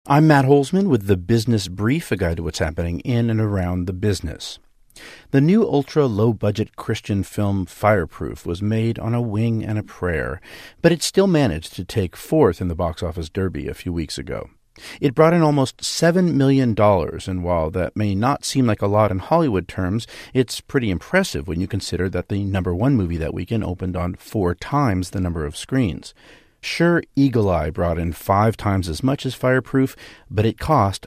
I'm Matt Holzman with the Business Brief, a guide to what's happening in and around the business. The new ultra-low-budget Christian film Fireproof was made on a wing and a prayer, but it still managed to take fourth in the box office derby a few weeks ago. It brought in almost $7 million, and while that may not seem like a lot in Hollywood terms, it's pretty impressive when you consider that the number one movie that weekend opened on 4 times the number of screens. Sure, Eagle Eye brought in 5 times as much as Fireproof, but it cost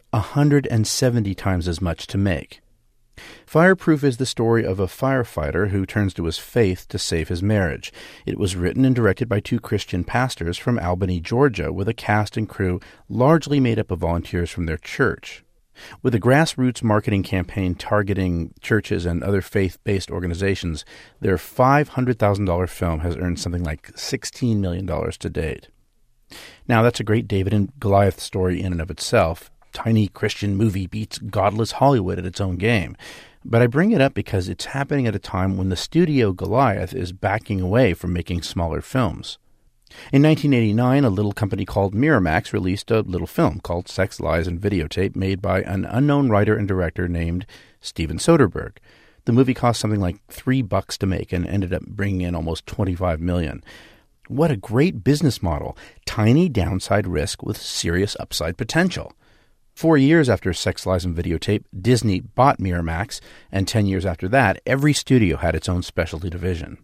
170 times as much to make. Fireproof is the story of a firefighter who turns to his faith to save his marriage. It was written and directed by 2 Christian pastors from Albany, Georgia, with a cast and crew largely made up of volunteers from their church. With a grassroots marketing campaign targeting churches and other faith-based organizations, their $500,000 film has earned something like $16 million to date. Now, that's a great David and Goliath story in and of itself. Tiny Christian movie beats godless Hollywood at its own game. But I bring it up because it's happening at a time when the studio Goliath is backing away from making smaller films. In 1989, a little company called Miramax released a little film called Sex, Lies, and Videotape made by an unknown writer and director named Steven Soderbergh. The movie cost something like $3 to make and ended up bringing in almost $25 million. What a great business model. Tiny downside risk with serious upside potential. 4 years after Sex, Lies, and Videotape, Disney bought Miramax, and 10 years after that, every studio had its own specialty division.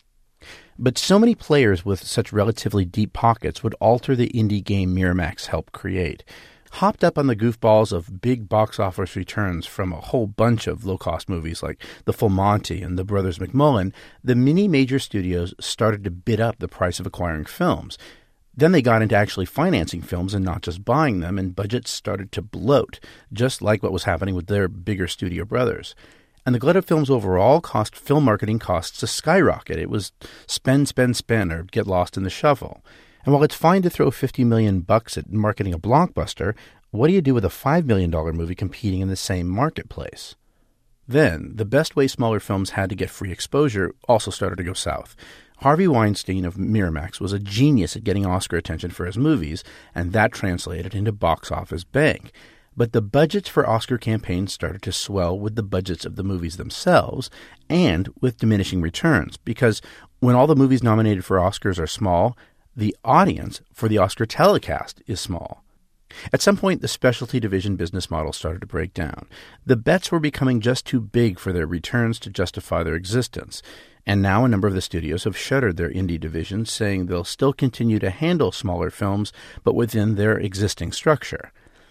But so many players with such relatively deep pockets would alter the indie game Miramax helped create. Hopped up on the goofballs of big box office returns from a whole bunch of low-cost movies like The Full Monty and The Brothers McMullen, the mini-major studios started to bid up the price of acquiring films. Then they got into actually financing films and not just buying them, and budgets started to bloat, just like what was happening with their bigger studio brothers. And the glut of films overall caused film marketing costs to skyrocket. It was spend, or get lost in the shuffle. And while it's fine to throw $50 million at marketing a blockbuster, what do you do with a $5 million movie competing in the same marketplace? Then, the best way smaller films had to get free exposure also started to go south. Harvey Weinstein of Miramax was a genius at getting Oscar attention for his movies, and that translated into box office bank. But the budgets for Oscar campaigns started to swell with the budgets of the movies themselves and with diminishing returns, because when all the movies nominated for Oscars are small, the audience for the Oscar telecast is small. At some point, the specialty division business model started to break down. The bets were becoming just too big for their returns to justify their existence, and now a number of the studios have shuttered their indie divisions, saying they'll still continue to handle smaller films, but within their existing structure.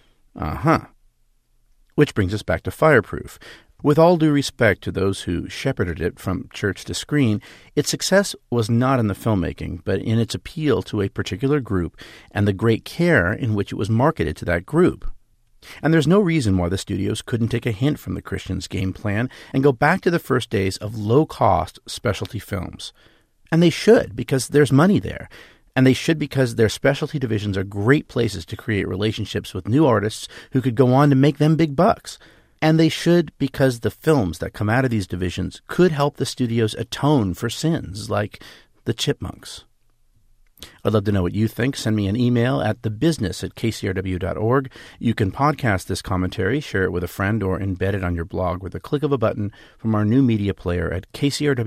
Which brings us back to Fireproof. With all due respect to those who shepherded it from church to screen, its success was not in the filmmaking, but in its appeal to a particular group and the great care in which it was marketed to that group. And there's no reason why the studios couldn't take a hint from the Christians' game plan and go back to the first days of low-cost specialty films. And they should, because there's money there. And they should because their specialty divisions are great places to create relationships with new artists who could go on to make them big bucks. And they should because the films that come out of these divisions could help the studios atone for sins like the Chipmunks. I'd love to know what you think. Send me an email at thebusiness@kcrw.org. You can podcast this commentary, share it with a friend, or embed it on your blog with a click of a button from our new media player at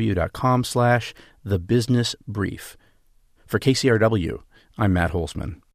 kcrw.com/thebusinessbrief. For KCRW, I'm Matt Holzman.